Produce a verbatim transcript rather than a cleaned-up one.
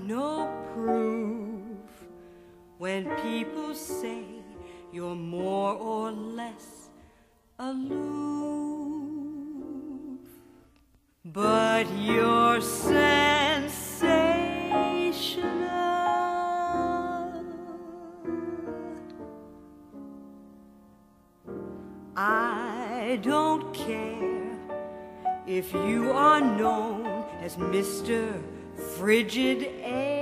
no proof when people say you're more or less aloof, but you're sensational. I don't care if you are known as Mister Frigid Air.